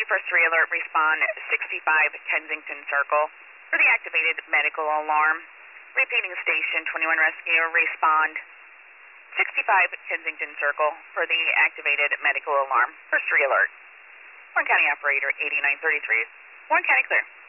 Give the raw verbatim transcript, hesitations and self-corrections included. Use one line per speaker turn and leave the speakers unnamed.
first three alert, respond sixty-five Kensington Circle for the activated medical alarm. Repeating station twenty-one rescue, respond sixty-five Kensington Circle for the activated medical alarm. First three alert. Warren County operator eighty-nine thirty-three. Warren County clear.